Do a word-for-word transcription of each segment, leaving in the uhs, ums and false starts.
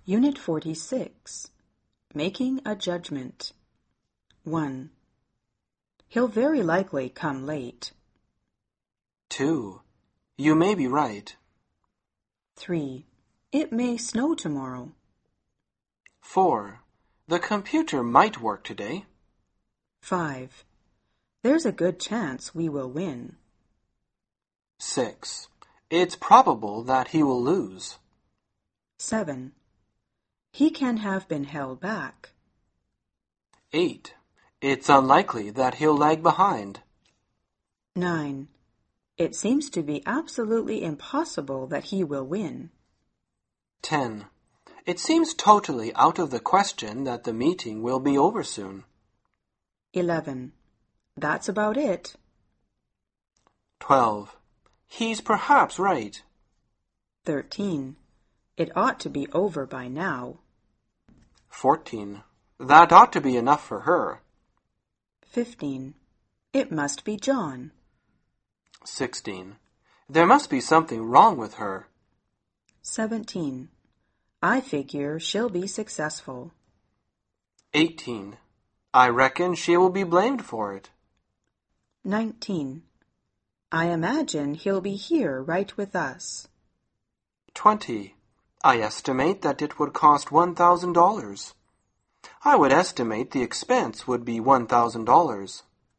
Unit forty-six. Making a Judgment. one. He'll very likely come late. two. You may be right. three. It may snow tomorrow. four. The computer might work today. five. There's a good chance we will win. six. It's probable that he will lose. seven. He can have been held back. eight. It's unlikely that he'll lag behind. nine. It seems to be absolutely impossible that he will win. ten. It seems totally out of the question that the meeting will be over soon. eleven. That's about it. twelve. He's perhaps right. thirteen. It ought to be over by now. fourteen. That ought to be enough for her. fifteen. It must be John. sixteen. There must be something wrong with her. seventeen. I figure she'll be successful. eighteen. I reckon she will be blamed for it. nineteen. I imagine he'll be here right with us. twenty. I estimate that it would cost one thousand dollars. I would estimate the expense would be one thousand dollars.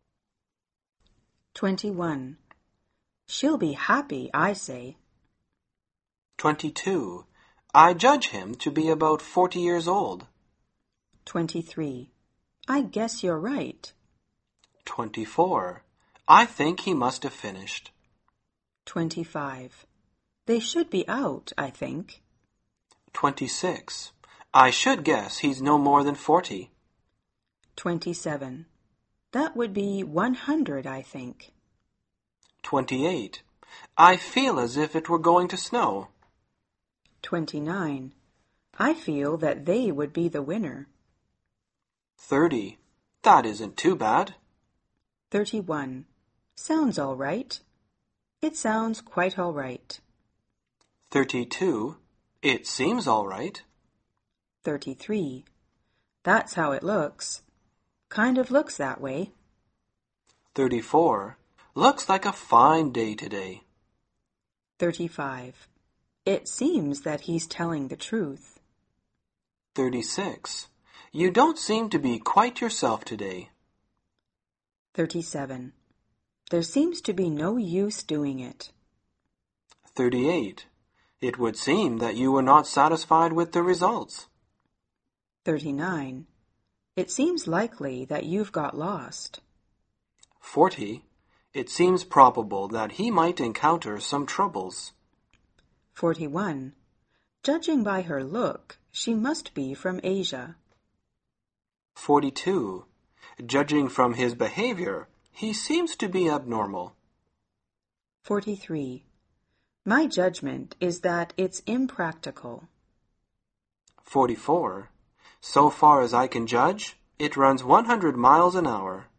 twenty-one. She'll be happy, I say. twenty-two. I judge him to be about forty years old. twenty-three. I guess you're right. twenty-four. I think he must have finished. twenty-five. They should be out, I think. twenty-six. I should guess he's no more than forty. twenty-seven. That would be one hundred, I think. twenty-eight. I feel as if it were going to snow. twenty-nine. I feel that they would be the winner. thirty. That isn't too bad. thirty-one. Sounds all right. It sounds quite all right. thirty-two. It seems all right. thirty-three. That's how it looks. Kind of looks that way. thirty-four. Looks like a fine day today. thirty-five. It seems that he's telling the truth. thirty-six. You don't seem to be quite yourself today. thirty-seven. There seems to be no use doing it. thirty-eight. It would seem that you were not satisfied with the results. thirty-nine. It seems likely that you've got lost. forty. It seems probable that he might encounter some troubles. forty-one. Judging by her look, she must be from Asia. forty-two. Judging from his behavior, he seems to be abnormal. forty-three. My judgment is that it's impractical. forty-four. So far as I can judge, it runs one hundred miles an hour.